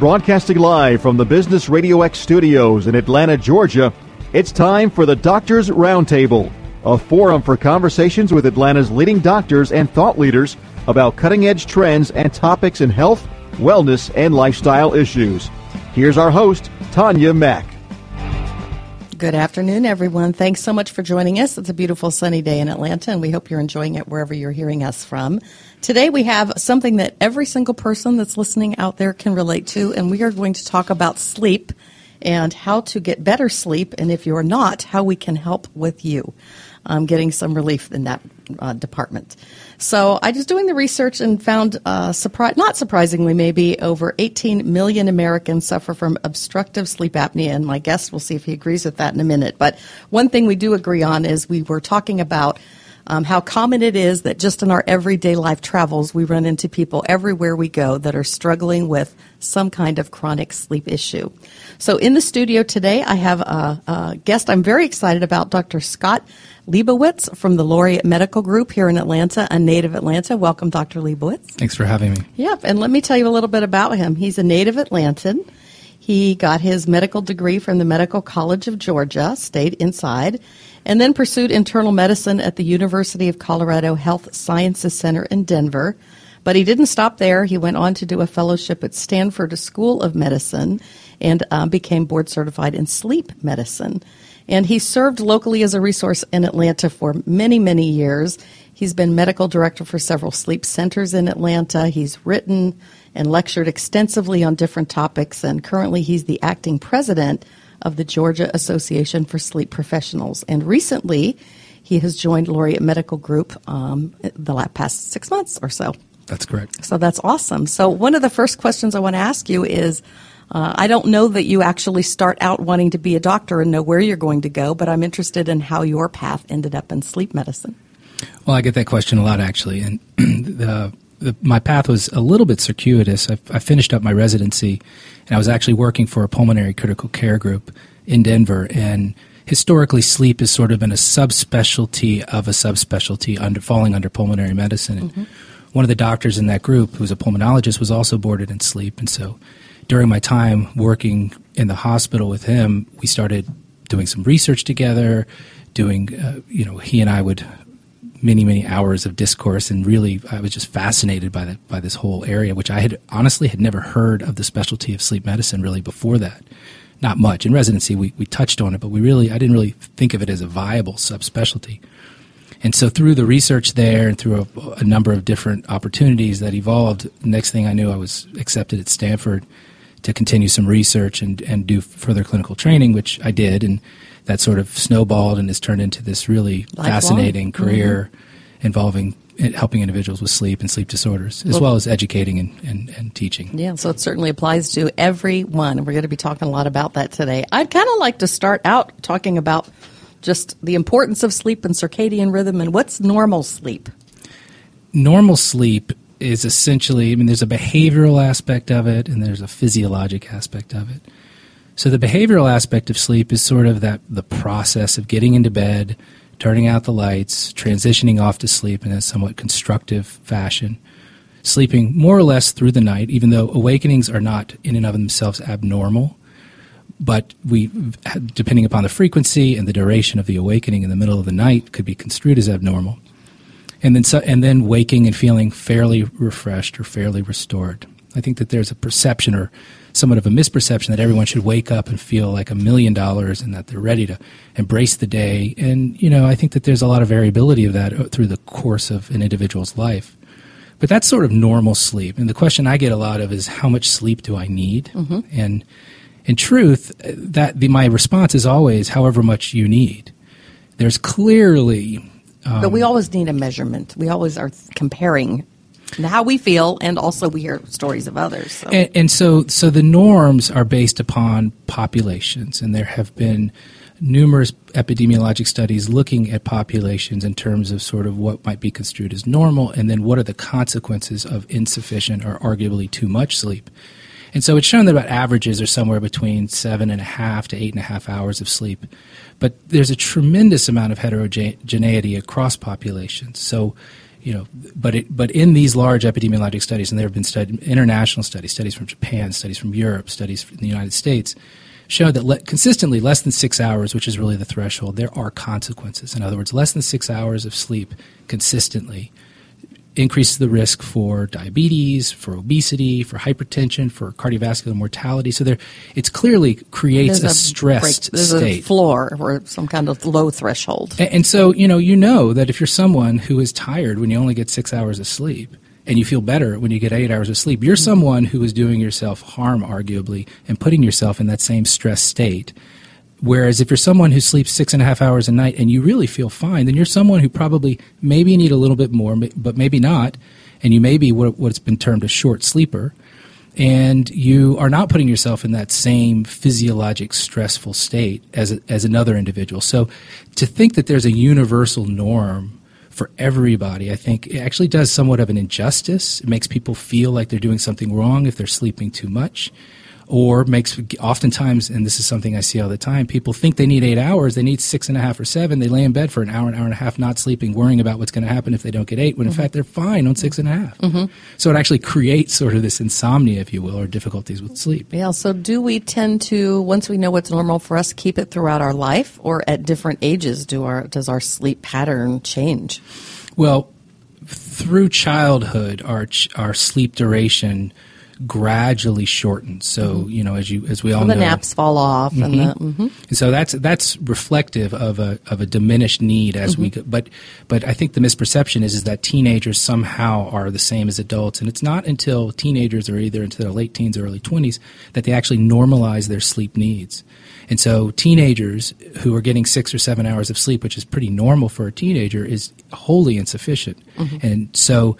Broadcasting live from the Business Radio X studios in Atlanta, Georgia, it's time for the Doctors Roundtable, a forum for conversations with Atlanta's leading doctors and thought leaders about cutting-edge trends and topics in health, wellness, and lifestyle issues. Here's our host, Tanya Mack. Good afternoon, everyone. Thanks so much for joining us. It's a beautiful sunny day in Atlanta, and we hope you're enjoying it wherever you're hearing us from. Today we have something that every single person that's listening out there can relate to, and we are going to talk about sleep and how to get better sleep, and if you're not, how we can help with you getting some relief in that department. So I was doing the research and found, not surprisingly maybe, over 18 million Americans suffer from obstructive sleep apnea, and my guest will see if he agrees with that in a minute. But one thing we do agree on is we were talking about how common it is that just in our everyday life travels, we run into people everywhere we go that are struggling with some kind of chronic sleep issue. So in the studio today, I have a guest I'm very excited about, Dr. Scott Leibowitz from the Laureate Medical Group here in Atlanta, a native Atlanta. Welcome, Dr. Leibowitz. Thanks for having me. Yep, and let me tell you a little bit about him. He's a native Atlantan. He got his medical degree from the Medical College of Georgia, stayed inside, and then pursued internal medicine at the University of Colorado Health Sciences Center in Denver. But he didn't stop there. He went on to do a fellowship at Stanford School of Medicine and became board certified in sleep medicine. And he served locally as a resource in Atlanta for many, many years. He's been medical director for several sleep centers in Atlanta. He's written and lectured extensively on different topics, and currently he's the acting president of the Georgia Association for Sleep Professionals. And recently, he has joined Laureate Medical Group the past 6 months or so. That's correct. So that's awesome. So one of the first questions I want to ask you is, I don't know that you actually start out wanting to be a doctor and know where you're going to go, but I'm interested in how your path ended up in sleep medicine. Well, I get that question a lot, actually. And my path was a little bit circuitous. I finished up my residency, and I was actually working for a pulmonary critical care group in Denver. And historically, sleep has sort of been a subspecialty of a subspecialty falling under pulmonary medicine. And one of the doctors in that group, who's a pulmonologist, was also boarded in sleep. And so during my time working in the hospital with him, we started doing some research together, he and I would many hours of discourse, and really I was just fascinated by this whole area, which I had honestly never heard of the specialty of sleep medicine really before that. Not much. In residency, we touched on it, but I didn't really think of it as a viable subspecialty. And so through the research there and through a number of different opportunities that evolved, next thing I knew, I was accepted at Stanford to continue some research and do further clinical training, which I did, and that sort of snowballed and has turned into this really fascinating career involving helping individuals with sleep and sleep disorders, as well as educating and teaching. Yeah, so it certainly applies to everyone, and we're going to be talking a lot about that today. I'd kind of like to start out talking about just the importance of sleep and circadian rhythm, and what's normal sleep? Normal sleep is essentially, there's a behavioral aspect of it and there's a physiologic aspect of it. So the behavioral aspect of sleep is sort of the process of getting into bed, turning out the lights, transitioning off to sleep in a somewhat constructive fashion, sleeping more or less through the night, even though awakenings are not in and of themselves abnormal. But depending upon the frequency and the duration of the awakening in the middle of the night, could be construed as abnormal. And then waking and feeling fairly refreshed or fairly restored. I think that there's a perception, or somewhat of a misperception, that everyone should wake up and feel like $1 million and that they're ready to embrace the day. And, I think that there's a lot of variability of that through the course of an individual's life. But that's sort of normal sleep. And the question I get a lot of is, how much sleep do I need? And in truth, my response is always, however much you need. There's clearly... but we always need a measurement. We always are comparing how we feel, and also we hear stories of others. So. So the norms are based upon populations, and there have been numerous epidemiologic studies looking at populations in terms of sort of what might be construed as normal, and then what are the consequences of insufficient or arguably too much sleep. And so it's shown that about averages are somewhere between 7.5 to 8.5 hours of sleep. But there's a tremendous amount of heterogeneity across populations. So, but in these large epidemiologic studies, and there have been international studies from Japan, studies from Europe, studies from the United States, show that consistently less than 6 hours, which is really the threshold, there are consequences. In other words, less than 6 hours of sleep consistently increases the risk for diabetes, for obesity, for hypertension, for cardiovascular mortality. So it clearly creates a stressed there's state. There's a floor or some kind of low threshold. And so, you know that if you're someone who is tired when you only get 6 hours of sleep, and you feel better when you get 8 hours of sleep, you're someone who is doing yourself harm, arguably, and putting yourself in that same stress state. Whereas if you're someone who sleeps 6.5 hours a night and you really feel fine, then you're someone who probably maybe need a little bit more, but maybe not, and you may be what's been termed a short sleeper, and you are not putting yourself in that same physiologic stressful state as another individual. So to think that there's a universal norm for everybody, I think it actually does somewhat of an injustice. It makes people feel like they're doing something wrong if they're sleeping too much. Or oftentimes, and this is something I see all the time, people think they need 8 hours, they need 6.5 or 7, they lay in bed for an hour and a half not sleeping, worrying about what's going to happen if they don't get 8, when in fact they're fine on 6.5. So it actually creates sort of this insomnia, if you will, or difficulties with sleep. Yeah, so do we tend to, once we know what's normal for us, keep it throughout our life, or at different ages does our sleep pattern change? Well, through childhood, our sleep duration gradually shortens. So as we all know, the naps fall off, and so that's reflective of a diminished need as we go. But I think the misperception is that teenagers somehow are the same as adults, and it's not until teenagers are either into their late teens or early 20s that they actually normalize their sleep needs. And so teenagers who are getting 6 or 7 hours of sleep, which is pretty normal for a teenager, is wholly insufficient. And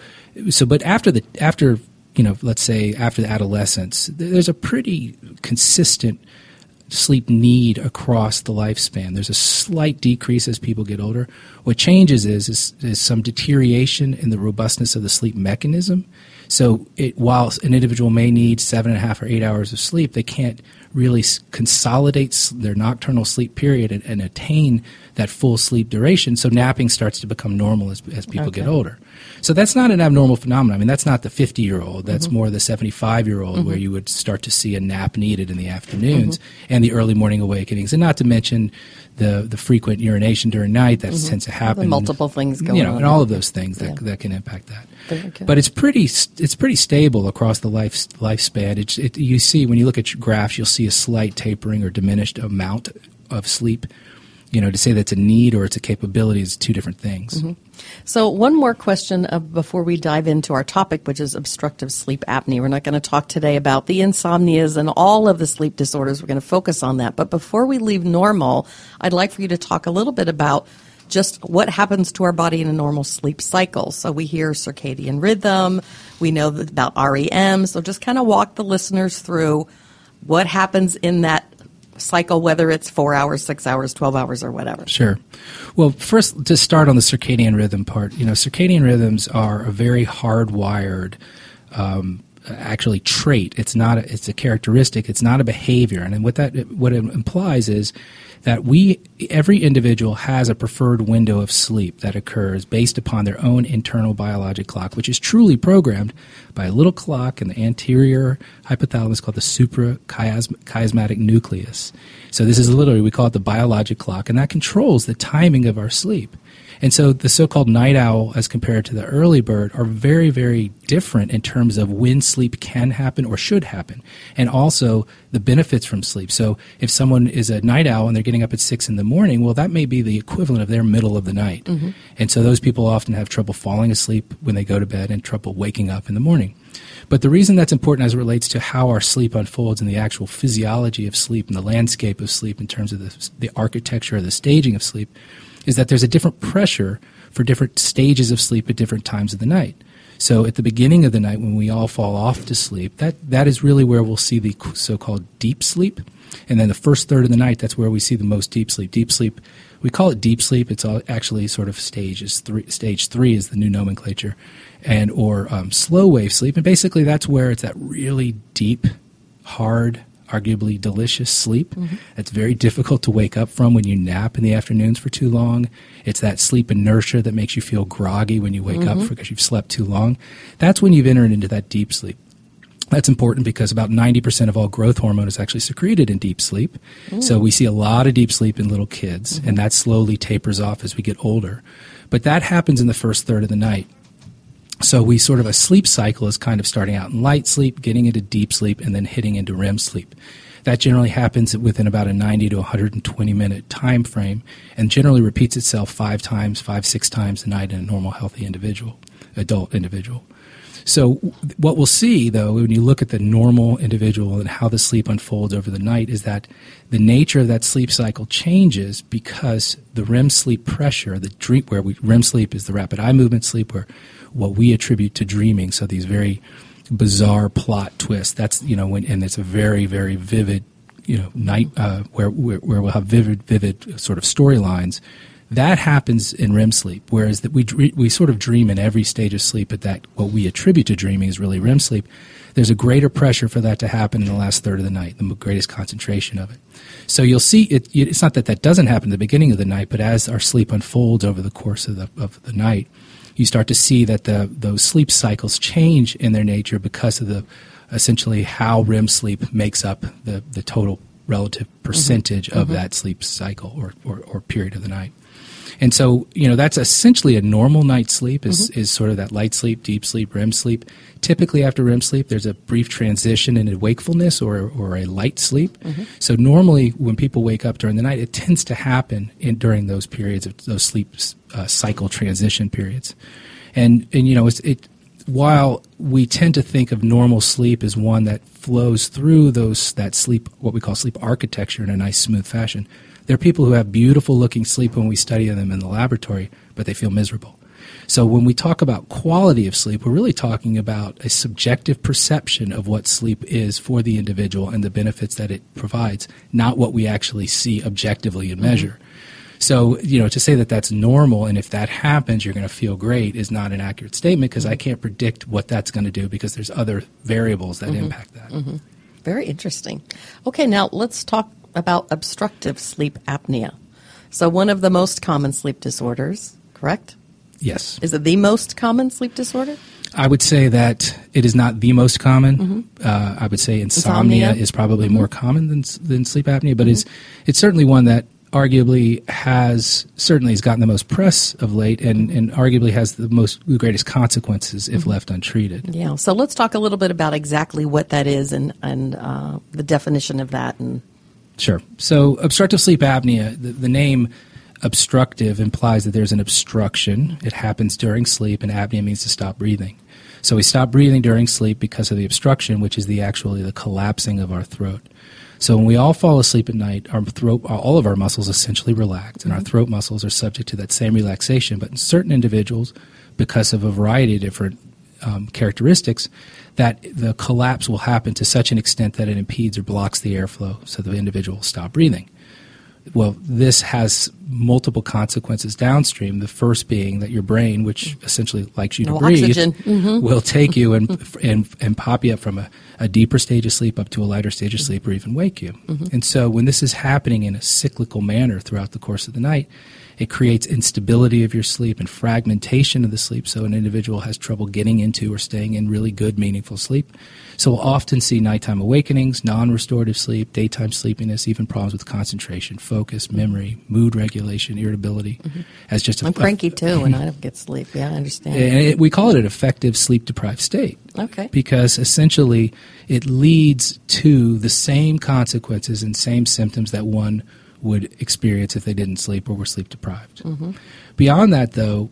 but after let's say after the adolescence, there's a pretty consistent sleep need across the lifespan. There's a slight decrease as people get older. What changes is some deterioration in the robustness of the sleep mechanism. So while an individual may need 7.5 or 8 hours of sleep, they can't really consolidate their nocturnal sleep period and attain that full sleep duration. So napping starts to become normal as people get older. So that's not an abnormal phenomenon. I mean, that's not the 50-year-old. That's more the 75-year-old where you would start to see a nap needed in the afternoons and the early morning awakenings. And not to mention the frequent urination during night that tends to happen. The multiple things going on. And all of those things that can impact that. Okay. But it's pretty stable across the lifespan. You see, when you look at your graphs, you'll see a slight tapering or diminished amount of sleep. To say that's a need or it's a capability is two different things. So one more question before we dive into our topic, which is obstructive sleep apnea. We're not going to talk today about the insomnias and all of the sleep disorders. We're going to focus on that. But before we leave normal, I'd like for you to talk a little bit about just what happens to our body in a normal sleep cycle. So we hear circadian rhythm. We know about REM. So just kind of walk the listeners through what happens in that cycle, whether it's 4 hours, 6 hours, 12 hours, or whatever. Sure. Well, first, to start on the circadian rhythm part, circadian rhythms are a very hardwired actually trait. It's a characteristic. It's not a behavior. And what it implies is that every individual has a preferred window of sleep that occurs based upon their own internal biologic clock, which is truly programmed by a little clock in the anterior hypothalamus called the suprachiasmatic nucleus. So this is literally, we call it the biologic clock, and that controls the timing of our sleep. And so the so-called night owl as compared to the early bird are very, very different in terms of when sleep can happen or should happen, and also the benefits from sleep. So if someone is a night owl and they're getting up at 6 in the morning, well, that may be the equivalent of their middle of the night. And so those people often have trouble falling asleep when they go to bed and trouble waking up in the morning. But the reason that's important as it relates to how our sleep unfolds and the actual physiology of sleep and the landscape of sleep in terms of the architecture or the staging of sleep is that there's a different pressure for different stages of sleep at different times of the night. So at the beginning of the night when we all fall off to sleep, that is really where we'll see the so-called deep sleep. And then the first third of the night, that's where we see the most deep sleep. Deep sleep, we call it deep sleep. It's actually sort of stage 3 is the new nomenclature, or slow wave sleep. And basically that's where it's that really deep, hard, arguably delicious sleep. It's very difficult to wake up from when you nap in the afternoons for too long. It's that sleep inertia that makes you feel groggy when you wake up because you've slept too long. That's when you've entered into that deep sleep. That's important because about 90% of all growth hormone is actually secreted in deep sleep. So we see a lot of deep sleep in little kids, and that slowly tapers off as we get older. But that happens in the first third of the night. So we sort of, a sleep cycle is kind of starting out in light sleep, getting into deep sleep, and then hitting into REM sleep. That generally happens within about a 90 to 120 minute time frame and generally repeats itself 5, 6 times a night in a normal, healthy adult individual. So what we'll see, though, when you look at the normal individual and how the sleep unfolds over the night is that the nature of that sleep cycle changes because the REM sleep pressure, REM sleep is the rapid eye movement sleep, where what we attribute to dreaming, so these very bizarre plot twists. That's, and it's a very, very vivid, night where we'll have vivid sort of storylines. That happens in REM sleep, whereas that we sort of dream in every stage of sleep, but that what we attribute to dreaming is really REM sleep. There's a greater pressure for that to happen in the last third of the night, the greatest concentration of it. So you'll see it's not that doesn't happen at the beginning of the night, but as our sleep unfolds over the course of the night, you start to see that those sleep cycles change in their nature because of essentially how REM sleep makes up the total relative percentage of that sleep cycle or period of the night. And so, that's essentially a normal night's sleep is sort of that light sleep, deep sleep, REM sleep. Typically after REM sleep, there's a brief transition into wakefulness or a light sleep. So normally when people wake up during the night, it tends to happen during those periods of those sleep cycle transition periods. And while we tend to think of normal sleep as one that flows through that sleep, what we call sleep architecture, in a nice smooth fashion, there are people who have beautiful looking sleep when we study them in the laboratory, but they feel miserable. So when we talk about quality of sleep, we're really talking about a subjective perception of what sleep is for the individual and the benefits that it provides, not what we actually see objectively and measure. So, to say that that's normal and if that happens, you're going to feel great is not an accurate statement because I can't predict what that's going to do because there's other variables that impact that. Very interesting. Okay, now let's talk about obstructive sleep apnea. So one of the most common sleep disorders, correct? Yes. Is it the most common sleep disorder? I would say that it is not the most common. I would say insomnia is probably more common than sleep apnea, but it's certainly one that arguably has gotten the most press of late and arguably has the greatest consequences if left untreated. Yeah, so let's talk a little bit about exactly what that is and the definition of that. Sure. So obstructive sleep apnea, the name obstructive implies that there's an obstruction. It happens during sleep, and apnea means to stop breathing. So we stop breathing during sleep because of the obstruction, which is the collapsing of our throat. So when we all fall asleep at night, all of our muscles essentially relax, and our throat muscles are subject to that same relaxation. But in certain individuals, because of a variety of different characteristics, that the collapse will happen to such an extent that it impedes or blocks the airflow, so the individual will stop breathing. Well, this has multiple consequences downstream, the first being that your brain, which essentially likes you to breathe, will take you and pop you up from a deeper stage of sleep up to a lighter stage of sleep or even wake you. And so when this is happening in a cyclical manner throughout the course of the night, it creates instability of your sleep and fragmentation of the sleep, so an individual has trouble getting into or staying in really good, meaningful sleep. So we'll often see nighttime awakenings, non-restorative sleep, daytime sleepiness, even problems with concentration, focus, memory, mood regulation, irritability. As just I'm cranky too when I don't get sleep. Yeah, I understand. And we call it an affective sleep-deprived state. Okay. Because essentially it leads to the same consequences and same symptoms that one would experience if they didn't sleep or were sleep deprived. Beyond that, though,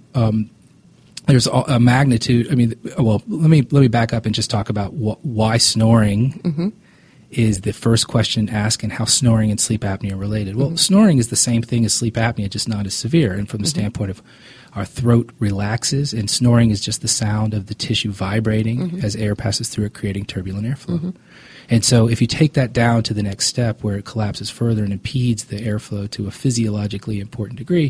there's a magnitude. Let me back up and just talk about why snoring is the first question asked and how snoring and sleep apnea are related. Well, snoring is the same thing as sleep apnea, just not as severe. And from the standpoint of our throat relaxes, and snoring is just the sound of the tissue vibrating as air passes through it, creating turbulent airflow. And so if you take that down to the next step where it collapses further and impedes the airflow to a physiologically important degree,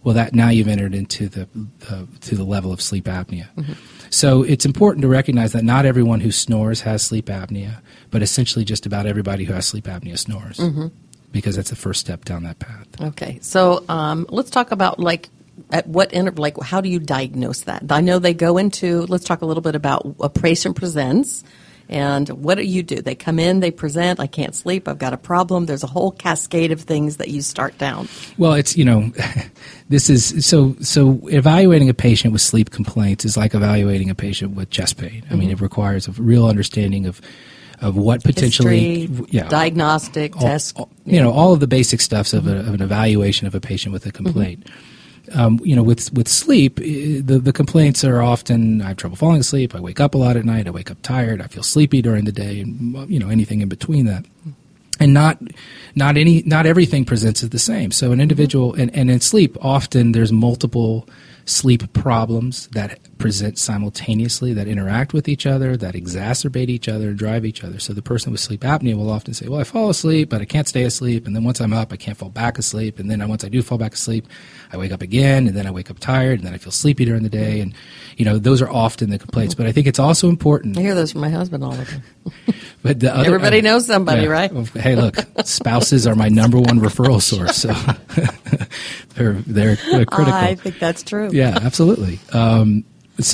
well, that now you've entered into to the level of sleep apnea. So it's important to recognize that not everyone who snores has sleep apnea, but essentially just about everybody who has sleep apnea snores, because that's the first step down that path. Okay, so let's talk about at what interval, how do you diagnose that? I know they go into. Let's talk a little bit about a patient presents. And what do? They come in, they present, I can't sleep, I've got a problem. There's a whole cascade of things that you start down. Well, it's, this is, so evaluating a patient with sleep complaints is like evaluating a patient with chest pain. I mean, it requires a real understanding of what potentially, history, diagnostic, tests. All of the basic stuffs of an evaluation of a patient with a complaint. With sleep, the complaints are often I have trouble falling asleep, I wake up a lot at night, I wake up tired, I feel sleepy during the day, and anything in between that. And not everything presents as the same. So an individual, and in sleep, often there's multiple sleep problems that present simultaneously, that interact with each other, that exacerbate each other, and drive each other. So the person with sleep apnea will often say, well, I fall asleep, but I can't stay asleep, and then once I'm up, I can't fall back asleep, and then once I do fall back asleep, I wake up again, and then I wake up tired, and then I feel sleepy during the day, and those are often the complaints. But I think it's also important. I hear those from my husband all the time. But everybody knows somebody, right? Well, hey, look, spouses are my number one referral source, so they're critical. I think that's true. Yeah, absolutely. But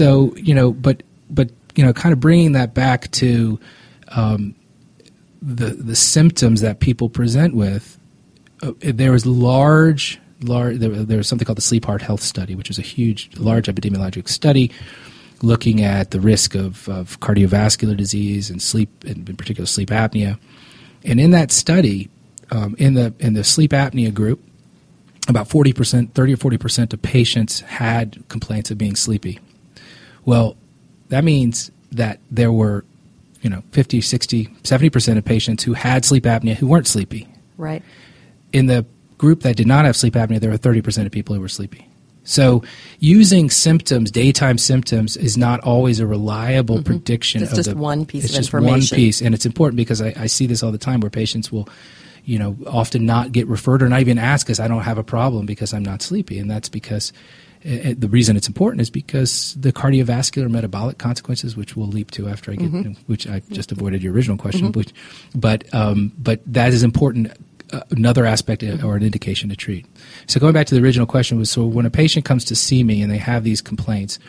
kind of bringing that back to the symptoms that people present with. There was there was something called the Sleep Heart Health Study, which is a large epidemiologic study looking at the risk of cardiovascular disease and sleep, and in particular sleep apnea. And in that study, in the sleep apnea group, about 30 or 40% of patients had complaints of being sleepy. Well, that means that there were, 50, 60, 70% of patients who had sleep apnea who weren't sleepy. Right. In the group that did not have sleep apnea, there were 30% of people who were sleepy. So using symptoms, daytime symptoms, is not always a reliable prediction. It's just one piece of information. It's just one piece, and it's important because I see this all the time where patients will, often not get referred or not even ask us, I don't have a problem because I'm not sleepy. And that's because the reason it's important is because the cardiovascular metabolic consequences, which we'll leap to after I get, which I just avoided your original question, but that is important. Another aspect or an indication to treat. So going back to the original question was, so when a patient comes to see me and they have these complaints,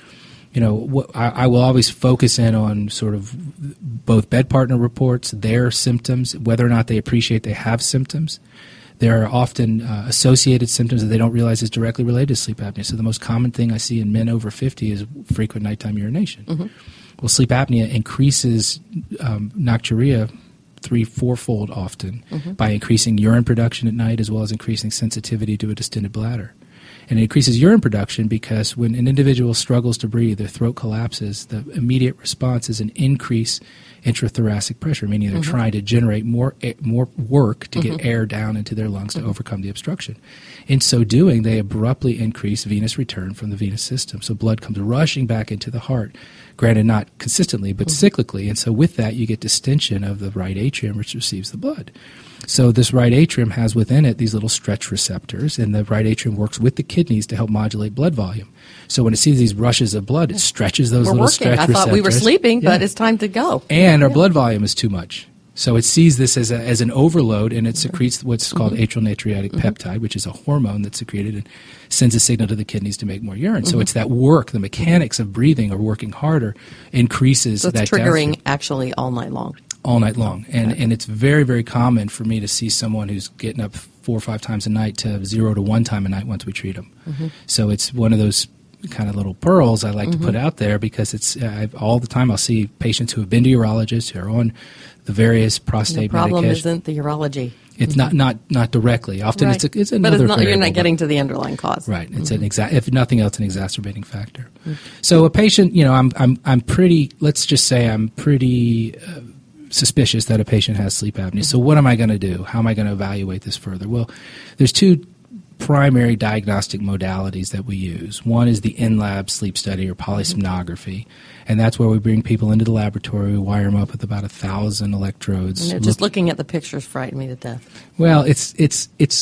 I will always focus in on sort of both bed partner reports, their symptoms, whether or not they appreciate they have symptoms. There are often associated symptoms that they don't realize is directly related to sleep apnea. So the most common thing I see in men over 50 is frequent nighttime urination. Well, sleep apnea increases nocturia 3-4-fold often by increasing urine production at night as well as increasing sensitivity to a distended bladder. And it increases urine production because when an individual struggles to breathe, their throat collapses, the immediate response is an increase intrathoracic pressure, meaning they're trying to generate more work to get air down into their lungs to overcome the obstruction. In so doing, they abruptly increase venous return from the venous system. So blood comes rushing back into the heart, granted not consistently, but cyclically. And so with that, you get distension of the right atrium, which receives the blood. So this right atrium has within it these little stretch receptors, and the right atrium works with the kidneys to help modulate blood volume. So when it sees these rushes of blood, it stretches those little stretch receptors. I thought we were sleeping, but it's time to go. And our blood volume is too much. So it sees this as an overload, and it secretes what's called atrial natriuretic peptide, which is a hormone that's secreted and sends a signal to the kidneys to make more urine. So it's that work, the mechanics of breathing or working harder increases that it's triggering actually all night long. All night long. And it's very, very common for me to see someone who's getting up 4 or 5 times a night to 0 to 1 time a night once we treat them. So it's one of those kind of little pearls I like to put out there because it's all the time I'll see patients who have been to urologists who are on the various prostate medications. The problem isn't the urology. It's not directly. Often it's another but you're not getting to the underlying cause. Right. It's if nothing else, an exacerbating factor. So a patient, I'm pretty. Let's just say I'm pretty suspicious that a patient has sleep apnea. So what am I going to do? How am I going to evaluate this further? Well, there's 2 primary diagnostic modalities that we use. One is the in-lab sleep study or polysomnography, and that's where we bring people into the laboratory, we wire them up with about 1,000 electrodes. And just looking at the pictures frightened me to death. Well, it's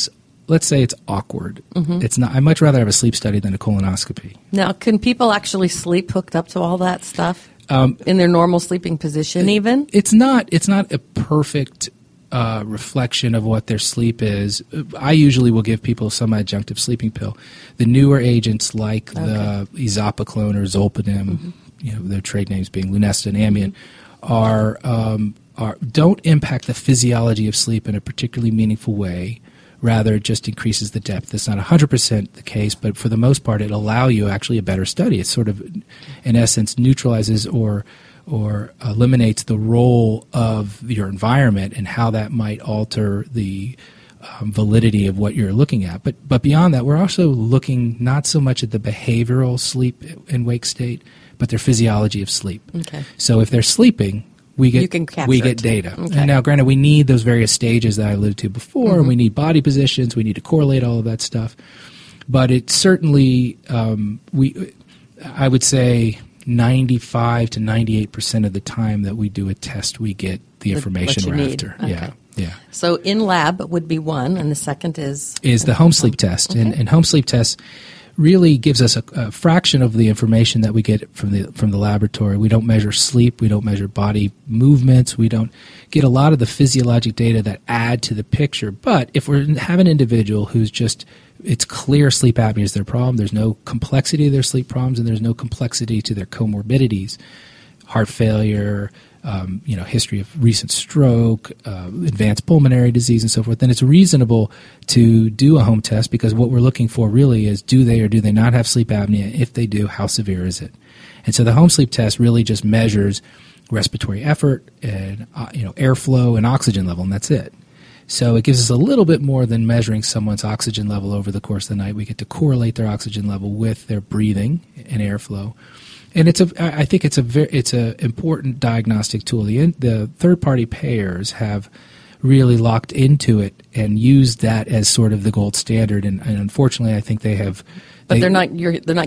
let's say it's awkward. It's not. I'd much rather have a sleep study than a colonoscopy. Now, can people actually sleep hooked up to all that stuff in their normal sleeping position? Even it's not a perfect reflection of what their sleep is. I usually will give people some adjunctive sleeping pill. The newer agents like the Ezopacolone or Zolpidem, their trade names being Lunesta and Ambien, don't impact the physiology of sleep in a particularly meaningful way. Rather, it just increases the depth. It's not 100% the case, but for the most part, it allows you actually a better study. It sort of, in essence, neutralizes or eliminates the role of your environment and how that might alter the validity of what you're looking at. But beyond that, we're also looking not so much at the behavioral sleep and wake state, but their physiology of sleep. Okay. So if they're sleeping, we get data. Okay. And now, granted, we need those various stages that I alluded to before, and we need body positions, we need to correlate all of that stuff. But it certainly, I would say 95 to 98% of the time that we do a test, we get the information we're after. Okay. Yeah. So in lab would be one, and the second is the home sleep test. Okay. And home sleep test really gives us a fraction of the information that we get from the laboratory. We don't measure sleep. We don't measure body movements. We don't get a lot of the physiologic data that add to the picture. But if we have an individual who's just, it's clear sleep apnea is their problem, there's no complexity to their sleep problems, and there's no complexity to their comorbidities, heart failure, history of recent stroke, advanced pulmonary disease, and so forth, then it's reasonable to do a home test, because what we're looking for really is, do they or do they not have sleep apnea? If they do, how severe is it? And so the home sleep test really just measures respiratory effort and airflow and oxygen level, and that's it. So it gives us a little bit more than measuring someone's oxygen level over the course of the night. We get to correlate their oxygen level with their breathing and airflow. And I think it's a important diagnostic tool. The third-party payers have really locked into it and used that as sort of the gold standard. And unfortunately, I think they have. But you're not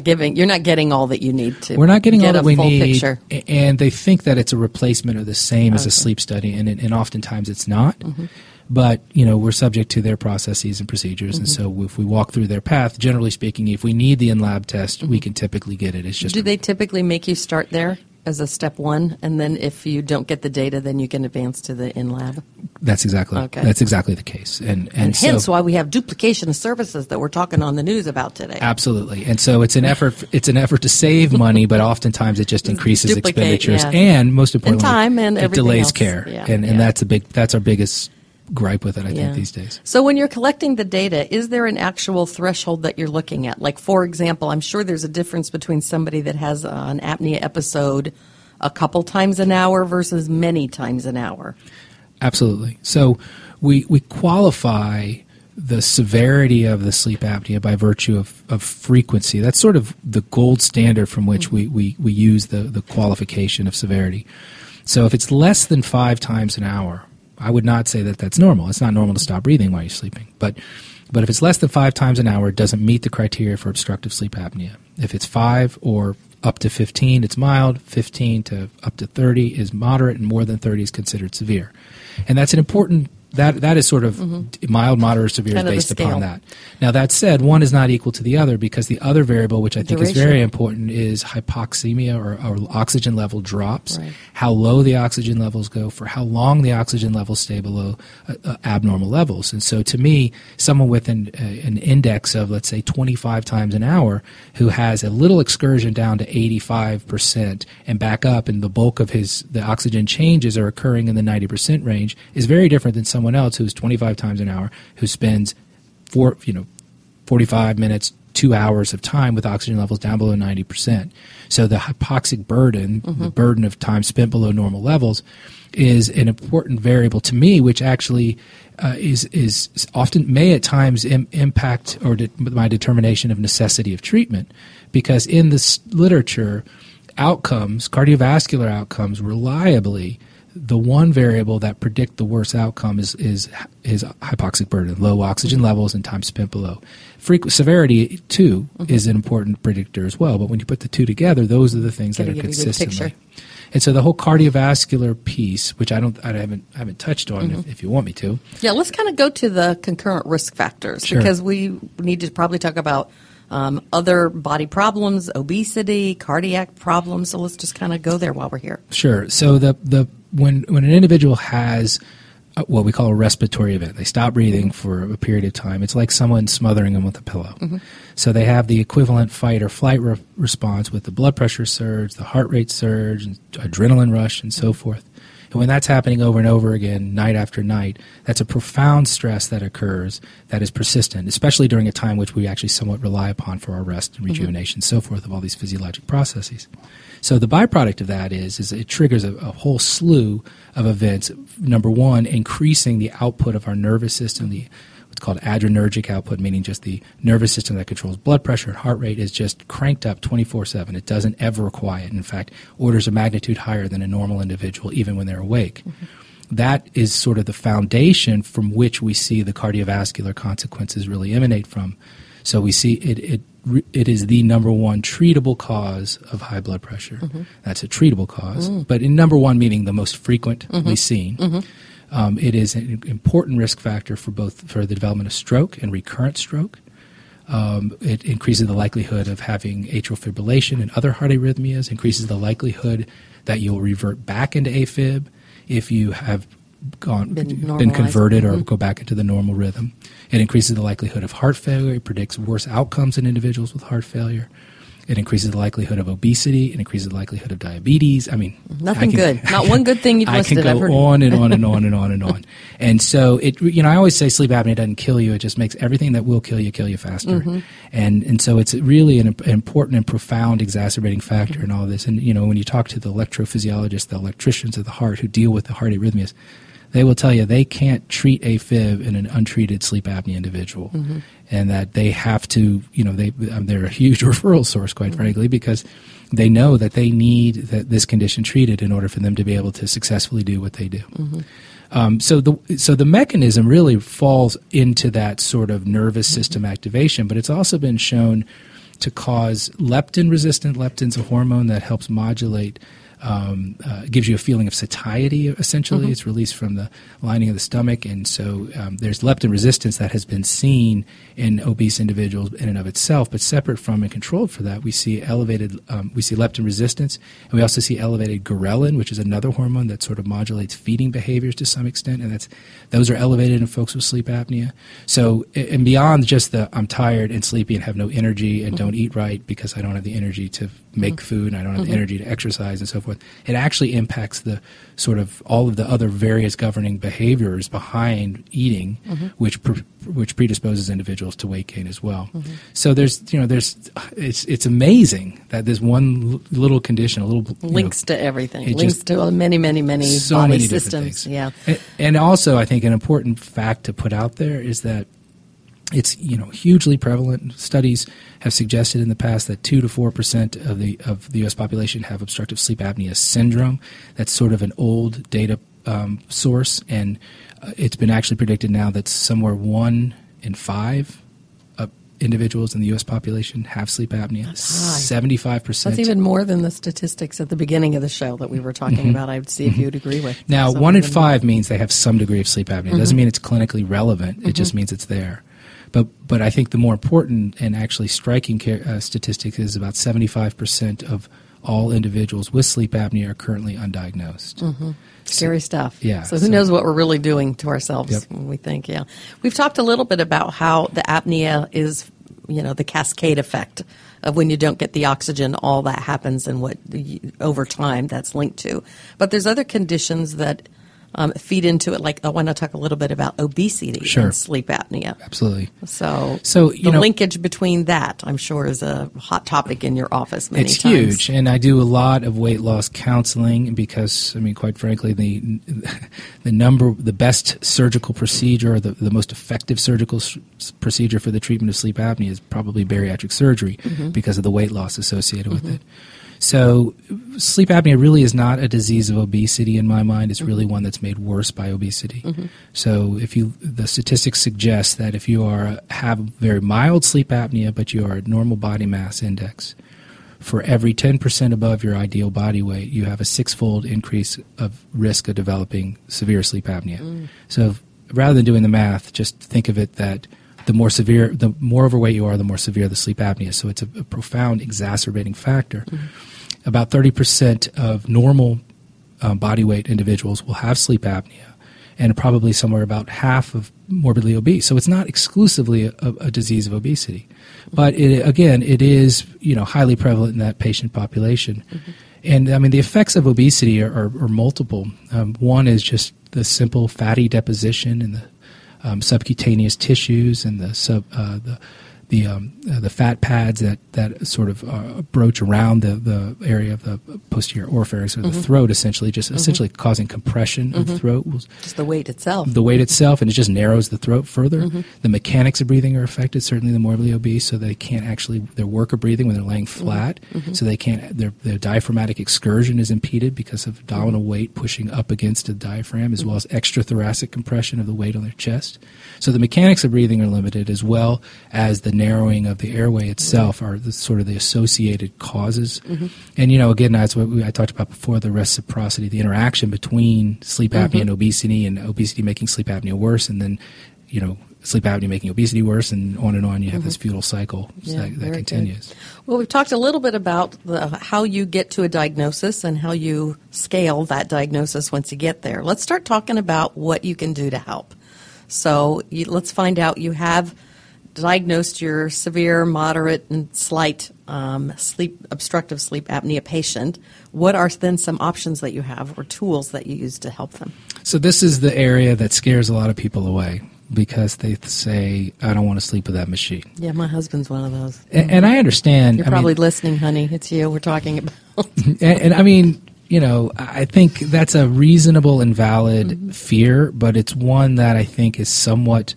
getting all that you need to. We're not getting all that we full need, picture. And they think that it's a replacement or the same as a sleep study, and oftentimes it's not. Mm-hmm. But, we're subject to their processes and procedures, and so if we walk through their path, generally speaking, if we need the in-lab test, we can typically get it. It's just. Do they typically make you start there as a step one, and then if you don't get the data, then you can advance to the in-lab? That's exactly the case. And hence why we have duplication of services that we're talking on the news about today. Absolutely. And so it's an effort to save money, but oftentimes it just increases expenditures and, most importantly, time and it delays else. Care. Yeah. And that's our biggest gripe with it, I think, these days. So when you're collecting the data, is there an actual threshold that you're looking at? Like, for example, I'm sure there's a difference between somebody that has an apnea episode a couple times an hour versus many times an hour. Absolutely. So we qualify the severity of the sleep apnea by virtue of frequency. That's sort of the gold standard from which we use the qualification of severity. So if it's less than 5 times an hour, I would not say that that's normal. It's not normal to stop breathing while you're sleeping. But if it's less than 5 times an hour, it doesn't meet the criteria for obstructive sleep apnea. If it's 5 or up to 15, it's mild. 15 to up to 30 is moderate, and more than 30 is considered severe. And that's an important. That is sort of mild, moderate, or severe is based upon that. Now, that said, one is not equal to the other, because the other variable, which I think is very important, is hypoxemia or oxygen level drops, how low the oxygen levels go, for how long the oxygen levels stay below abnormal levels. And so to me, someone with an index of, let's say, 25 times an hour, who has a little excursion down to 85% and back up, and the bulk of the oxygen changes are occurring in the 90% range, is very different than someone else who's 25 times an hour, who spends 45 minutes, 2 hours of time with oxygen levels down below 90%. So the hypoxic burden, the burden of time spent below normal levels, is an important variable to me, which actually is often may at times impact my determination of necessity of treatment, because in this literature, cardiovascular outcomes reliably, the one variable that predict the worst outcome is hypoxic burden, low oxygen levels, and time spent below. Severity, too, is an important predictor as well. But when you put the two together, those are the things that are consistently. And so the whole cardiovascular piece, which I haven't touched on, if you want me to. Yeah, let's kind of go to the concurrent risk factors, Sure. because we need to probably talk about other body problems, obesity, cardiac problems. So let's just kind of go there while we're here. Sure. So when an individual has what we call a respiratory event, they stop breathing for a period of time. It's like someone smothering them with a pillow. So they have the equivalent fight or flight response with the blood pressure surge, the heart rate surge, and adrenaline rush, and so forth. And when that's happening over and over again, night after night, that's a profound stress that occurs that is persistent, especially during a time which we actually somewhat rely upon for our rest and rejuvenation, and so forth, of all these physiologic processes. So the byproduct of that is it triggers a whole slew of events. Number one, increasing the output of our nervous system, what's called adrenergic output, meaning just the nervous system that controls blood pressure and heart rate is just cranked up 24/7. It doesn't ever quiet. In fact, orders of magnitude higher than a normal individual, even when they're awake. That is sort of the foundation from which we see the cardiovascular consequences really emanate from. So we see it is the number one treatable cause of high blood pressure. That's a treatable cause, but in number one meaning the most frequently seen. It is an important risk factor for the development of stroke and recurrent stroke. It increases the likelihood of having atrial fibrillation and other heart arrhythmias, increases the likelihood that you'll revert back into AFib if you have been converted or go back into the normal rhythm. It increases the likelihood of heart failure. It predicts worse outcomes in individuals with heart failure. It increases the likelihood of obesity. It increases the likelihood of diabetes. I mean, nothing good. Not one good thing you've listed. I can go on and on and on and on and on. And so I always say sleep apnea doesn't kill you. It just makes everything that will kill you faster. And so it's really an important and profound exacerbating factor in all this. And when you talk to the electrophysiologists, the electricians of the heart who deal with the heart arrhythmias, they will tell you they can't treat AFib in an untreated sleep apnea individual, and that they have to, they're a huge referral source, quite frankly, because they know that they need this condition treated in order for them to be able to successfully do what they do. So the mechanism really falls into that sort of nervous system activation, but it's also been shown to cause leptin resistant. Leptin's a hormone that helps modulate. Gives you a feeling of satiety, essentially. It's released from the lining of the stomach, and so there's leptin resistance that has been seen in obese individuals in and of itself, but separate from and controlled for that, we see leptin resistance, and we also see elevated ghrelin, which is another hormone that sort of modulates feeding behaviors to some extent, and those are elevated in folks with sleep apnea. So, and beyond just the I'm tired and sleepy and have no energy and don't eat right because I don't have the energy to make food and I don't have the energy to exercise and so forth, it actually impacts the sort of all of the other various governing behaviors behind eating, which predisposes individuals to weight gain as well. So it's amazing that this one little condition, links to everything, links to many so body many systems. Yeah, and also I think an important fact to put out there is that it's hugely prevalent. Studies have suggested in the past that 2 to 4% of the U.S. population have obstructive sleep apnea syndrome. That's sort of an old data source, and it's been actually predicted now that somewhere 1 in 5 individuals in the U.S. population have sleep apnea. 75%. That's even more than the statistics at the beginning of the show that we were talking about. I would see if you would agree with. Now, 1 in 5 means they have some degree of sleep apnea. It doesn't mean it's clinically relevant. It just means it's there. But I think the more important and actually striking statistic is about 75% of all individuals with sleep apnea are currently undiagnosed. Scary stuff. Yeah. So who knows what we're really doing to ourselves when we think, We've talked a little bit about how the apnea is, the cascade effect of when you don't get the oxygen, all that happens and what over time that's linked to. But there's other conditions that feed into it, like I want to talk a little bit about obesity and sleep apnea. Absolutely. So the linkage between that, I'm sure, is a hot topic in your office many times. It's huge, and I do a lot of weight loss counseling because, quite frankly, the best surgical procedure, the most effective surgical procedure for the treatment of sleep apnea is probably bariatric surgery because of the weight loss associated with it. So sleep apnea really is not a disease of obesity in my mind. It's really one that's made worse by obesity. So the statistics suggest that if you have very mild sleep apnea, but you are at normal body mass index, for every 10% above your ideal body weight, you have a 6-fold increase of risk of developing severe sleep apnea. So rather than doing the math, just think of it that the more overweight you are, the more severe the sleep apnea. So it's a profound exacerbating factor. About 30% of normal body weight individuals will have sleep apnea, and probably somewhere about half of morbidly obese. So it's not exclusively a disease of obesity, but it is highly prevalent in that patient population. And I mean the effects of obesity are multiple. One is just the simple fatty deposition in the subcutaneous tissues and the fat pads that sort of broach around the area of the posterior oropharynx or the throat, essentially causing compression of the throat. Just the weight itself. The weight itself, and it just narrows the throat further. The mechanics of breathing are affected, certainly the morbidly obese, so they can't actually, their work of breathing when they're laying flat, so they can't, their diaphragmatic excursion is impeded because of abdominal weight pushing up against the diaphragm, as well as extrathoracic compression of the weight on their chest. So the mechanics of breathing are limited, as well as the narrowing of the airway itself are the associated causes. And, again, that's what I talked about before, the reciprocity, the interaction between sleep apnea and obesity making sleep apnea worse, and then, sleep apnea making obesity worse, and on. You have this futile cycle that continues. Good. Well, we've talked a little bit about how you get to a diagnosis and how you scale that diagnosis once you get there. Let's start talking about what you can do to help. So let's find out you have diagnosed your severe, moderate, and slight obstructive sleep apnea patient. What are then some options that you have or tools that you use to help them? So this is the area that scares a lot of people away because they say, I don't want to sleep with that machine. Yeah, my husband's one of those. And I understand. You're probably listening, honey. It's you we're talking about. and I mean, I think that's a reasonable and valid fear, but it's one that I think is somewhat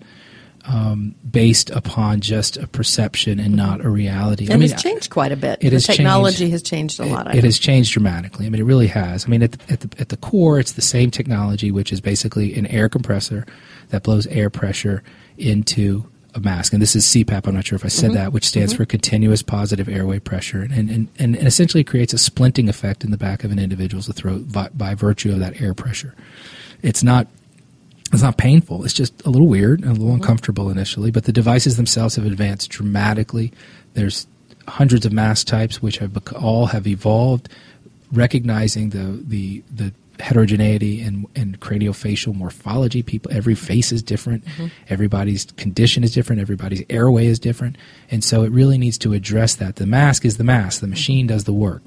based upon just a perception and not a reality. And it's changed quite a bit. The technology has changed a lot. It has changed dramatically. I mean, it really has. I mean, at the core, it's the same technology, which is basically an air compressor that blows air pressure into a mask. And this is CPAP, I'm not sure if I said that, which stands for continuous positive airway pressure, and essentially creates a splinting effect in the back of an individual's throat by virtue of that air pressure. It's not painful. It's just a little weird and a little uncomfortable initially, but the devices themselves have advanced dramatically. There's hundreds of mask types which all have evolved, recognizing the heterogeneity and craniofacial morphology. Every face is different. Everybody's condition is different. Everybody's airway is different. And so it really needs to address that. The mask is the mask. The machine does the work.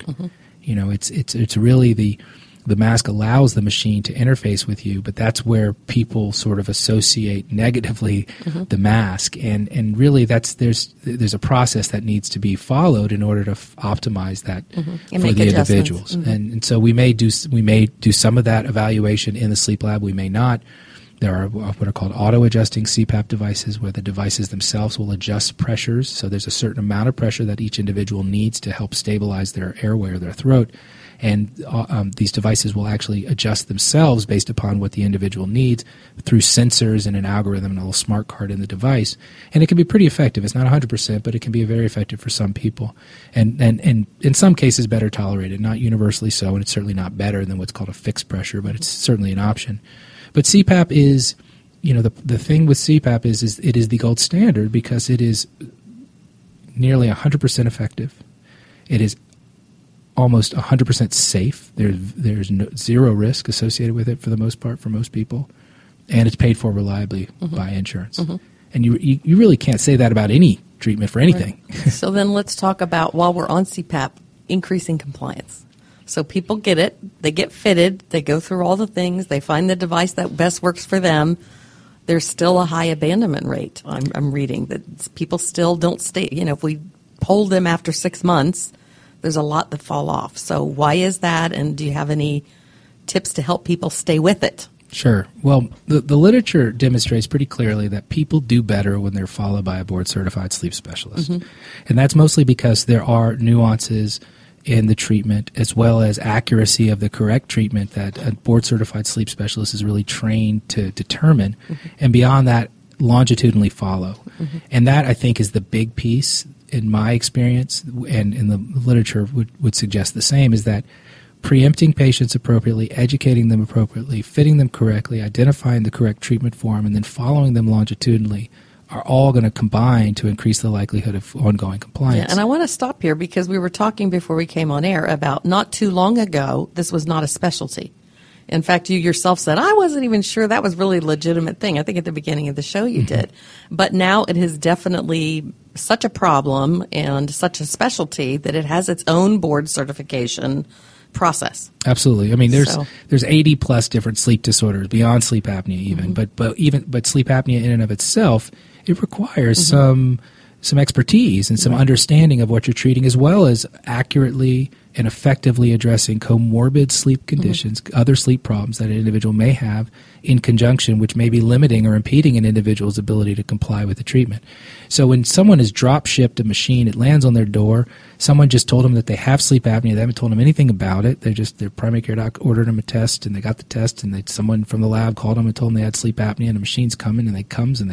It's really the mask allows the machine to interface with you, but that's where people sort of associate negatively the mask, and really there's a process that needs to be followed in order to optimize that for the individuals. And so we may do some of that evaluation in the sleep lab. We may not. There are what are called auto-adjusting CPAP devices, where the devices themselves will adjust pressures. So there's a certain amount of pressure that each individual needs to help stabilize their airway or their throat. And these devices will actually adjust themselves based upon what the individual needs through sensors and an algorithm and a little smart card in the device. And it can be pretty effective. It's not 100%, but it can be very effective for some people. And in some cases better tolerated, not universally so, and it's certainly not better than what's called a fixed pressure, but it's certainly an option. But CPAP is, the thing with CPAP is it is the gold standard because it is nearly 100% effective. It is almost 100% safe. There's zero risk associated with it for the most part for most people, and it's paid for reliably by insurance. And you really can't say that about any treatment for anything. Right. So then let's talk about, while we're on CPAP, increasing compliance. So people get it, they get fitted, they go through all the things, they find the device that best works for them. There's still a high abandonment rate. I'm reading that people still don't stay. If we polled them after 6 months, there's a lot that fall off. So why is that, and do you have any tips to help people stay with it? Sure. Well, the literature demonstrates pretty clearly that people do better when they're followed by a board-certified sleep specialist. And that's mostly because there are nuances in the treatment as well as accuracy of the correct treatment that a board-certified sleep specialist is really trained to determine. And beyond that, longitudinally follow. And that, I think, is the big piece in my experience, and in the literature would suggest the same, is that preempting patients appropriately, educating them appropriately, fitting them correctly, identifying the correct treatment form, and then following them longitudinally are all going to combine to increase the likelihood of ongoing compliance. Yeah, and I want to stop here because we were talking before we came on air about not too long ago, this was not a specialty. In fact, you yourself said, I wasn't even sure that was really a legitimate thing. I think at the beginning of the show you did. But now it is definitely such a problem and such a specialty that it has its own board certification process. Absolutely. I mean, there's 80 plus different sleep disorders beyond sleep apnea even, but sleep apnea in and of itself, it requires some expertise and some understanding of what you're treating, as well as accurately and effectively addressing comorbid sleep conditions, other sleep problems that an individual may have in conjunction, which may be limiting or impeding an individual's ability to comply with the treatment. So when someone has drop-shipped a machine, it lands on their door, someone just told them that they have sleep apnea, they haven't told them anything about it, their primary care doc ordered them a test, and they got the test, and someone from the lab called them and told them they had sleep apnea, and the machine's coming, and they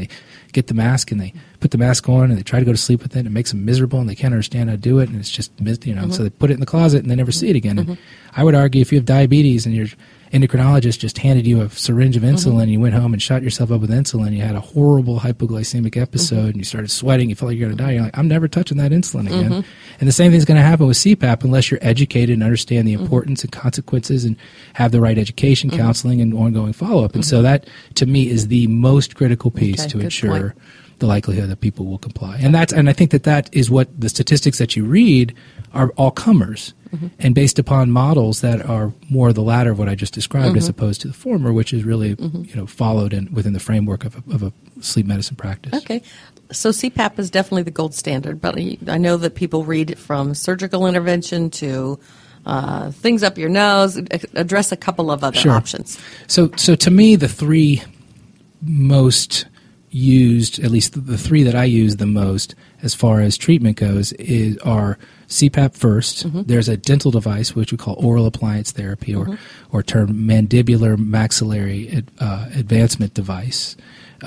get the mask, and they put the mask on, and they try to go to sleep with it, and it makes them miserable, and they can't understand how to do it, and it's just, so they put it in the closet, and they never see it again. And I would argue if you have diabetes and your endocrinologist just handed you a syringe of insulin and you went home and shot yourself up with insulin, you had a horrible hypoglycemic episode and you started sweating, you felt like you're going to die, you're like, I'm never touching that insulin again. And the same thing's going to happen with CPAP unless you're educated and understand the importance and consequences and have the right education, counseling, and ongoing follow-up. And so that, to me, is the most critical piece to ensure the likelihood that people will comply. And I think that is what the statistics that you read are all comers and based upon models that are more the latter of what I just described as opposed to the former, which is really followed within the framework of a sleep medicine practice. Okay. So CPAP is definitely the gold standard, but I know that people read from surgical intervention to things up your nose. Address a couple of other options. So to me, the three most used, at least the three that I use the most as far as treatment goes, are CPAP first. There's a dental device, which we call oral appliance therapy, or termed mandibular maxillary advancement device,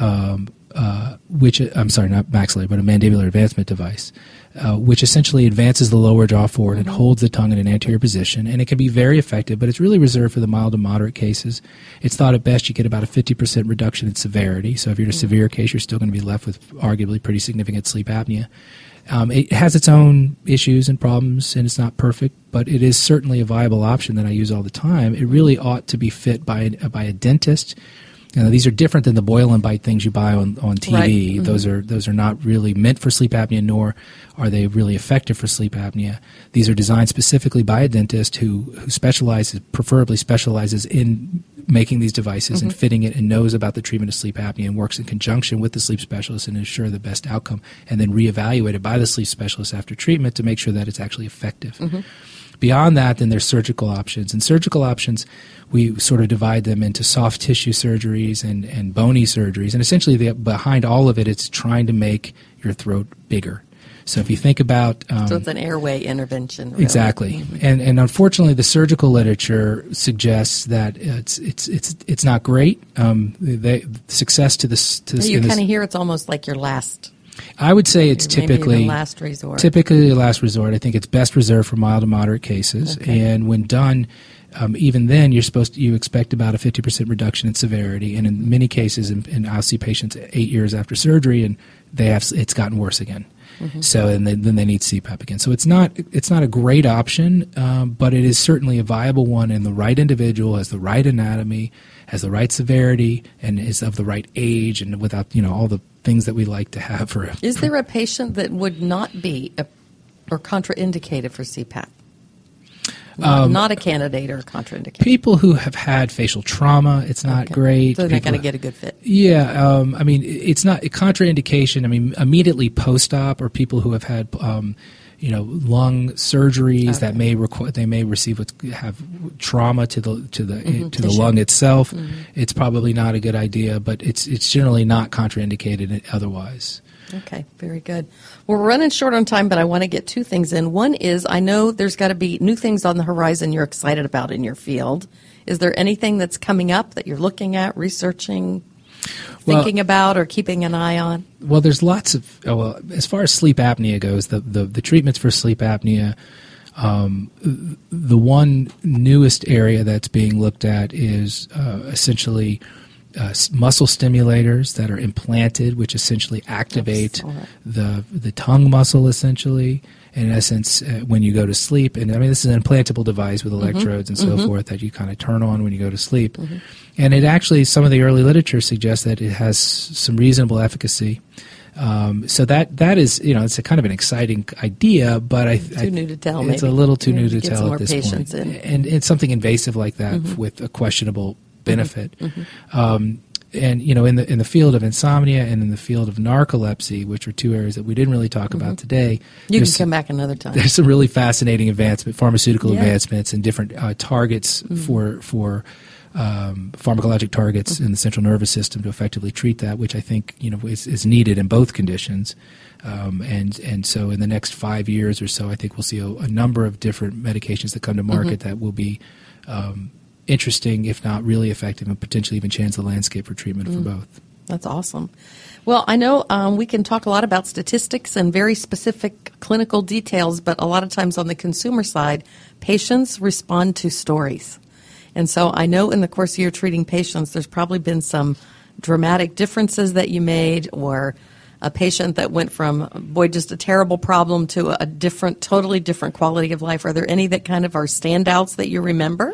which, I'm sorry, not maxillary, but a mandibular advancement device, which essentially advances the lower jaw forward and holds the tongue in an anterior position. And it can be very effective, but it's really reserved for the mild to moderate cases. It's thought at best you get about a 50% reduction in severity. So if you're in a severe case, you're still going to be left with arguably pretty significant sleep apnea. It has its own issues and problems, and it's not perfect, but it is certainly a viable option that I use all the time. It really ought to be fit by a dentist. These are different than the boil and bite things you buy on TV. Right. Those are not really meant for sleep apnea, nor are they really effective for sleep apnea. These are designed specifically by a dentist who preferably specializes in making these devices and fitting it, and knows about the treatment of sleep apnea and works in conjunction with the sleep specialist and ensure the best outcome, and then reevaluated by the sleep specialist after treatment to make sure that it's actually effective. Beyond that, then there's surgical options. And surgical options, we sort of divide them into soft tissue surgeries and bony surgeries. And essentially, behind all of it, it's trying to make your throat bigger. So if you think about... so it's an airway intervention. Really. Exactly. And unfortunately, the surgical literature suggests that it's not great. Success to this... You kind of hear it's almost like your last... I would say it's typically last resort. Typically, the last resort. I think it's best reserved for mild to moderate cases, and when done, even then, you expect about a 50% reduction in severity. And in many cases, and I'll see patients 8 years after surgery, and it's gotten worse again. So then they need CPAP again. So it's not a great option, but it is certainly a viable one. And the right individual has the right anatomy, has the right severity, and is of the right age, and without all the things that we like to have for. Is there a patient that would not be or contraindicated for CPAP? Not a candidate or a contraindicated. People who have had facial trauma, it's not great. So they're not going to get a good fit. Yeah, I mean, it's not a contraindication. I mean, immediately post-op, or people who have had, lung surgeries that may have trauma to the lung itself. It's probably not a good idea, but it's generally not contraindicated otherwise. Okay, very good. Well, we're running short on time, but I want to get two things in. One is, I know there's got to be new things on the horizon you're excited about in your field. Is there anything that's coming up that you're looking at, researching? thinking about or keeping an eye on? Well, there's lots of, as far as sleep apnea goes, the treatments for sleep apnea, the one newest area that's being looked at is essentially muscle stimulators that are implanted, which essentially activate the tongue muscle, essentially. In essence, when you go to sleep, and I mean, this is an implantable device with electrodes and so forth that you kind of turn on when you go to sleep. And it actually, some of the early literature suggests that it has some reasonable efficacy. So that is, it's a kind of an exciting idea, but too new to tell. It's maybe. A little too Maybe new to tell at this point. And it's something invasive like that with a questionable benefit. And in the field of insomnia and in the field of narcolepsy, which are two areas that we didn't really talk about today, you can come back another time. There's some really fascinating pharmaceutical advancements and different targets for pharmacologic targets in the central nervous system to effectively treat that, which I think is needed in both conditions. And so in the next 5 years or so, I think we'll see a number of different medications that come to market that will be interesting, if not really effective, and potentially even change the landscape for treatment for both. That's awesome. Well, I know we can talk a lot about statistics and very specific clinical details, but a lot of times on the consumer side, patients respond to stories. And so I know in the course of your treating patients, there's probably been some dramatic differences that you made, or a patient that went from, just a terrible problem to a totally different quality of life. Are there any that kind of are standouts that you remember?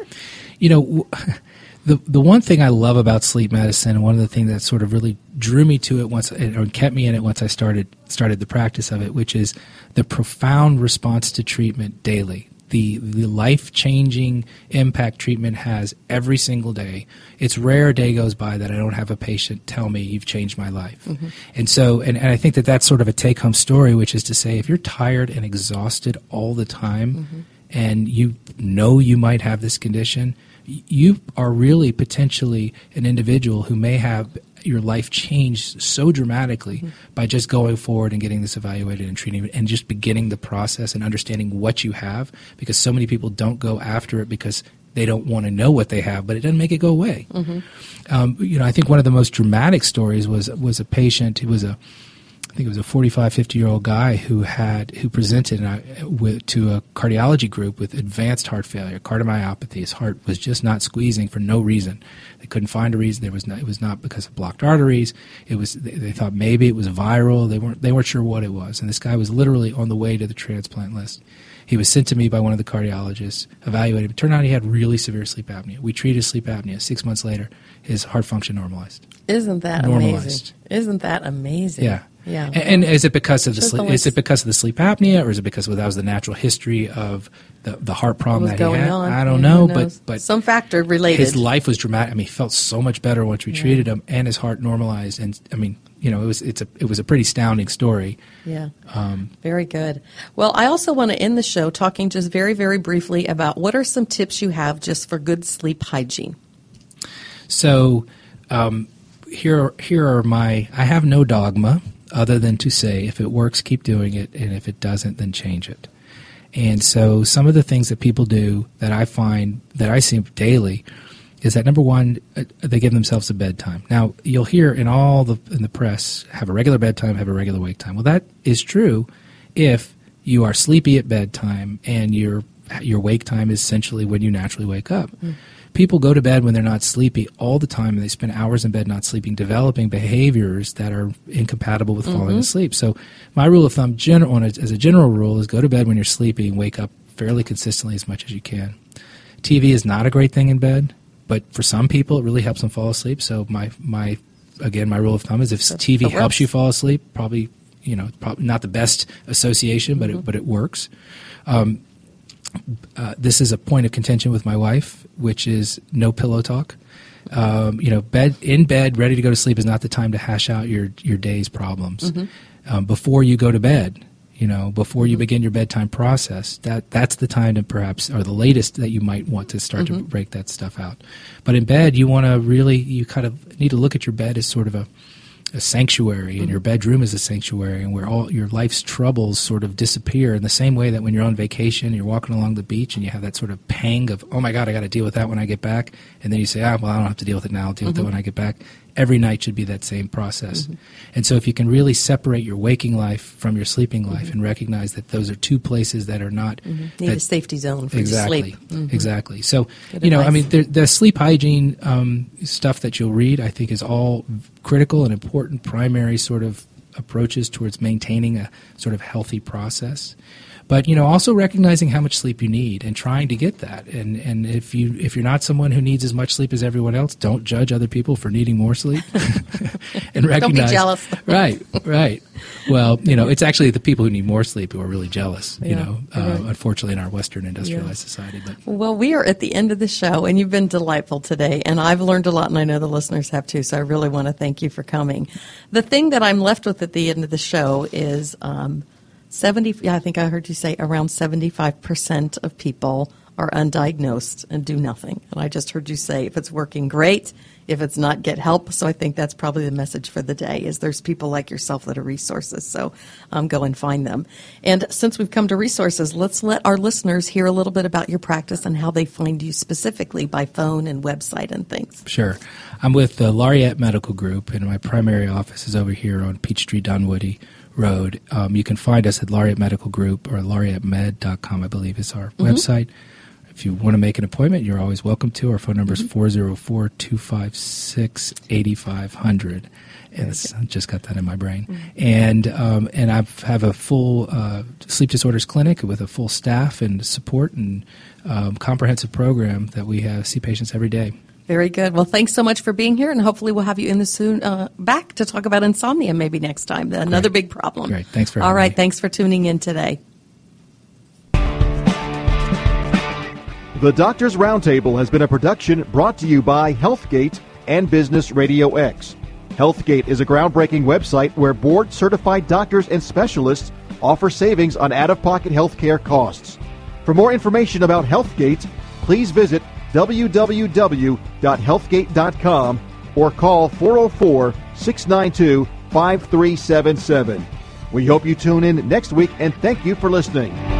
The one thing I love about sleep medicine, and one of the things that sort of really drew me to it or kept me in it once I started the practice of it, which is the profound response to treatment daily. The life-changing impact treatment has every single day. It's rare a day goes by that I don't have a patient tell me, you've changed my life. And so, and I think that's sort of a take-home story, which is to say, if you're tired and exhausted all the time, and you know you might have this condition, you are really potentially an individual who may have your life changed so dramatically by just going forward and getting this evaluated and treating it and just beginning the process and understanding what you have, because so many people don't go after it because they don't want to know what they have, but it doesn't make it go away. I think one of the most dramatic stories was a patient who was I think it was a 45, 50-year-old guy who presented to a cardiology group with advanced heart failure, cardiomyopathy. His heart was just not squeezing for no reason. They couldn't find a reason. It was not because of blocked arteries. They thought maybe it was viral. They weren't sure what it was. And this guy was literally on the way to the transplant list. He was sent to me by one of the cardiologists, evaluated him. It turned out he had really severe sleep apnea. We treated sleep apnea. 6 months later, his heart function normalized. Isn't that amazing? Isn't that amazing? Yeah. Yeah. And is it because of the sleep? Is it because of the sleep apnea, or is it because that was the natural history of the heart problem that he had? I don't know, but some factor related. His life was dramatic. I mean, he felt so much better once we treated him, and his heart normalized. And I mean, it was a pretty astounding story. Yeah. Very good. Well, I also want to end the show talking just very, very briefly about what are some tips you have just for good sleep hygiene. So, here are I have no dogma other than to say, if it works, keep doing it, and if it doesn't, then change it. And so some of the things that people do that I find, that I see daily, is that, number one, they give themselves a bedtime. Now, you'll hear in the press, have a regular bedtime, have a regular wake time. Well, that is true if you are sleepy at bedtime and your wake time is essentially when you naturally wake up. People go to bed when they're not sleepy all the time, and they spend hours in bed not sleeping, developing behaviors that are incompatible with falling asleep. So my rule of thumb, as a general rule, is go to bed when you're sleepy and wake up fairly consistently as much as you can. TV is not a great thing in bed, but for some people it really helps them fall asleep. So my rule of thumb is if TV helps you fall asleep, probably not the best association, but it works. This is a point of contention with my wife, which is no pillow talk. Bed, ready to go to sleep is not the time to hash out your day's problems. Before you go to bed, before you begin your bedtime process, that's the time to perhaps, or the latest that you might want to start to break that stuff out. But in bed, you kind of need to look at your bed as sort of a sanctuary, and your bedroom is a sanctuary, and where all your life's troubles sort of disappear in the same way that when you're on vacation, you're walking along the beach and you have that sort of pang of, oh my God, I got to deal with that when I get back. And then you say, well, I don't have to deal with it now. I'll deal with it when I get back. Every night should be that same process. And so if you can really separate your waking life from your sleeping life and recognize that those are two places that are not... Need a safety zone for you to sleep. Exactly. So, Good advice. I mean, the sleep hygiene stuff that you'll read, I think, is all critical and important primary sort of approaches towards maintaining a sort of healthy process. But, also recognizing how much sleep you need and trying to get that. And if you're not someone who needs as much sleep as everyone else, don't judge other people for needing more sleep. And recognize, don't be jealous. Right. Well, it's actually the people who need more sleep who are really jealous, unfortunately in our Western industrialized society. But. Well, we are at the end of the show, and you've been delightful today. And I've learned a lot, and I know the listeners have too, so I really want to thank you for coming. The thing that I'm left with at the end of the show is... I think I heard you say around 75% of people are undiagnosed and do nothing. And I just heard you say if it's working, great. If it's not, get help. So I think that's probably the message for the day is there's people like yourself that are resources. So go and find them. And since we've come to resources, let's let our listeners hear a little bit about your practice and how they find you specifically by phone and website and things. Sure. I'm with the Laureate Medical Group, and my primary office is over here on Peachtree Dunwoody Road. You can find us at Laureate Medical Group or laureatemed.com, I believe is our website. If you want to make an appointment, you're always welcome to. Our phone number is 404-256-8500. And I just got that in my brain. And I have a full sleep disorders clinic with a full staff and support and comprehensive program that we see patients every day. Very good. Well, thanks so much for being here, and hopefully we'll have you in soon back to talk about insomnia maybe next time. Another big problem. Great. Thanks for having me. All right. Thanks for tuning in today. The Doctors Roundtable has been a production brought to you by Healthgate and Business Radio X. Healthgate is a groundbreaking website where board-certified doctors and specialists offer savings on out-of-pocket healthcare costs. For more information about Healthgate, please visit www.healthgate.com or call 404-692-5377. We hope you tune in next week, and thank you for listening.